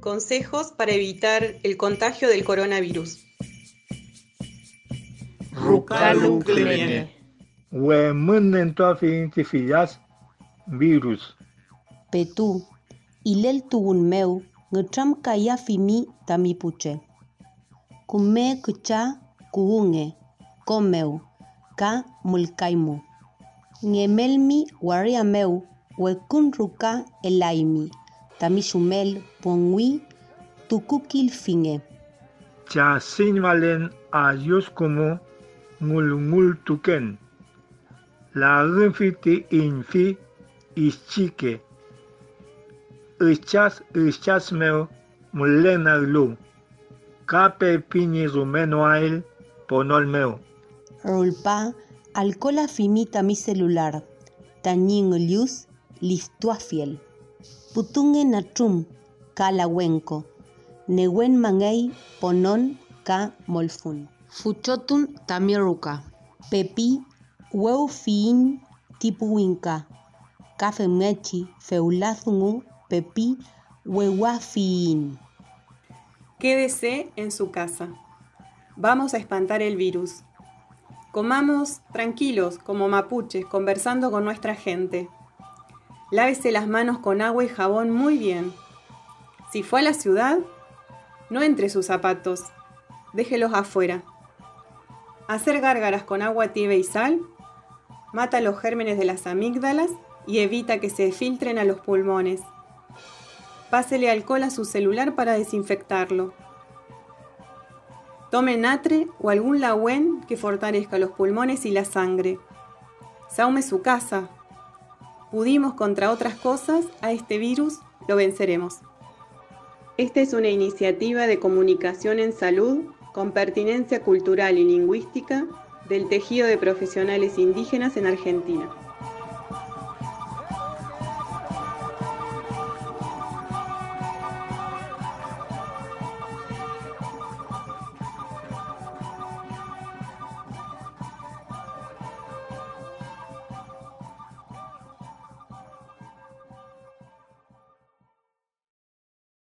Consejos para evitar el contagio del coronavirus. Rucalu Clemene. Wemmen toafiintifias virus. Petu, ilel tugun meu, ngecham kaya fimi tamipuche. Kume kucha kuunge, komeu, ka mulkaimu. Ngemelmi waria meu, wekun ruka elaimi, tamishumel pongui, tukukil finge. Cha sinvalen a yus como ngul tuken. La renfiti infi ischike. Ischas meu mulena glu. Cape pini rumenoail ponol meu. Rulpa, alcola fimita mi celular, tañin lius, liftuafiel. Putunge natrum, kala wenko, newen mangei ponon ka molfun. Fuchotun tamiruka, pepi, weu fiin tipuinka, kafe mechi feulazungu, pepi, wewa fiin. Quédese en su casa. Vamos a espantar el virus. Comamos tranquilos, como mapuches, conversando con nuestra gente. Lávese las manos con agua y jabón muy bien. Si fue a la ciudad, no entre sus zapatos. Déjelos afuera. Hacer gárgaras con agua tibia y sal mata los gérmenes de las amígdalas y evita que se filtren a los pulmones. Pásele alcohol a su celular para desinfectarlo. Tome natre o algún lagüen que fortalezca los pulmones y la sangre. Saume su casa. Pudimos, contra otras cosas, a este virus lo venceremos. Esta es una iniciativa de comunicación en salud con pertinencia cultural y lingüística del tejido de profesionales indígenas en Argentina.